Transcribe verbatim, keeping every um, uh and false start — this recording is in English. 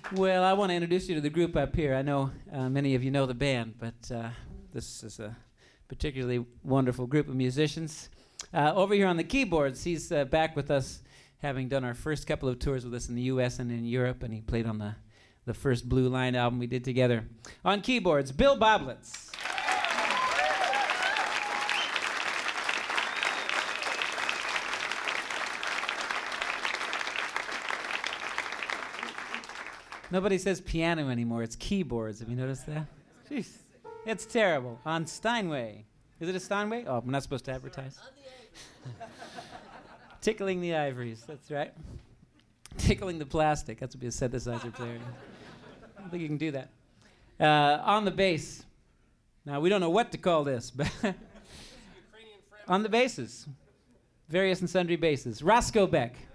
Well, I want to introduce you to the group up here. I know uh, many of you know the band, but uh, this is a particularly wonderful group of musicians. Uh, over here on the keyboards, he's uh, back with us, having done our first couple of tours with us in the U S and in Europe, and he played on the, the first Blue Line album we did together. On keyboards, Bill Boblitz. Nobody says piano anymore. It's keyboards. Have you noticed that? Jeez. It's terrible. On Steinway. Is it a Steinway? Oh, I'm not supposed to advertise. Tickling the ivories. That's right. Tickling the plastic. That's what be a synthesizer player. I don't think you can do that. Uh, on the bass. Now, we don't know what to call this, but on the basses. Various and sundry basses. Roscoe Beck.